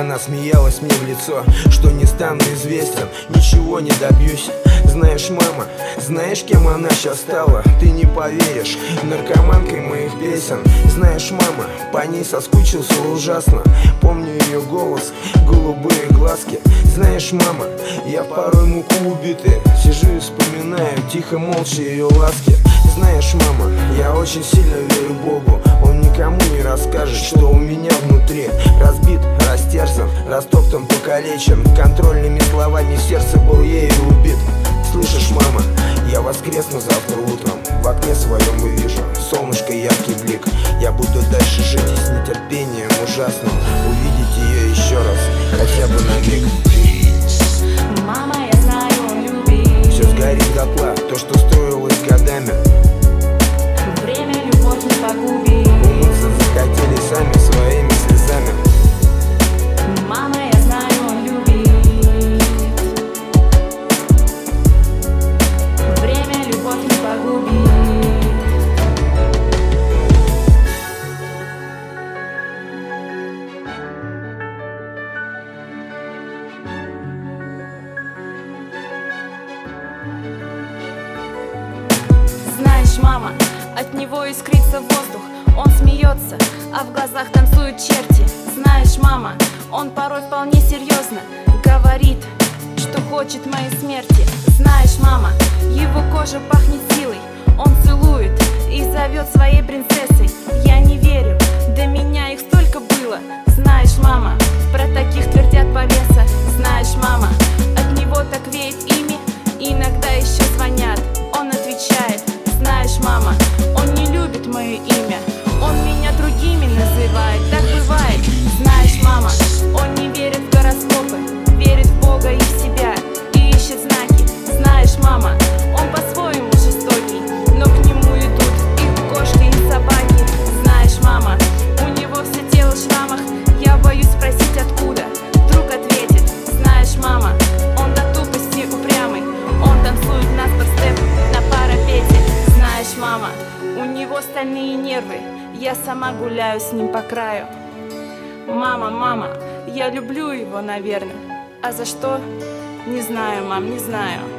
Она смеялась мне в лицо, что не стану известен, ничего не добьюсь. Знаешь, мама, знаешь, кем она сейчас стала? Ты не поверишь, наркоманкой моих песен. Знаешь, мама, по ней соскучился ужасно. Помню ее голос, голубые глазки. Знаешь, мама, я порой муку убитый сижу и вспоминаю тихо, молча ее ласки. Знаешь, мама, я очень сильно верю Богу. Он никому не расскажет, что у меня внутри. Разбит, растерзан, растоптан, покалечен. Контрольными словами сердце был ею убит. Слышишь, мама, я воскресну завтра утром. В окне своем увижу солнышко, яркий блик. Я буду дальше жить с нетерпением ужасным увидеть ее еще раз, хотя бы на миг. Мама, я знаю, он любит. Все сгорит дотла, то, что строилось годами. Время любовь не погубит. Умыться захотели сами своими слезами. Мама, я знаю, он любит. Время любовь не погубит. Знаешь, мама, от него искрится воздух. Он смеется, а в глазах танцуют черти. Знаешь, мама, он порой вполне серьезно говорит, что хочет моей смерти. Знаешь, мама, его кожа пахнет силой. Он целует и зовет своей принцессой. Я не верю, до меня их столько было. Знаешь, мама, про таких твердят повеса. Знаешь, мама, от него так веет ими. Иногда еще звонят, он отвечает. Знаешь, мама, он не любит мое имя. Он меня другими называет, так бывает. Знаешь, мама, он не верит в гороскопы, верит в Бога и в себя, и ищет знаки. Знаешь, мама, он по-своему жестокий, но к нему идут и кошки, и собаки. Знаешь, мама, у него все тело в шрамах. Я боюсь спросить, откуда. Вдруг ответит. Знаешь, мама, он до тупости упрямый. Он танцует наспор степ на парапете. Знаешь, мама, у него стальные нервы. Я сама гуляю с ним по краю. Мама, мама, я люблю его, наверное. А за что? Не знаю, мам, не знаю.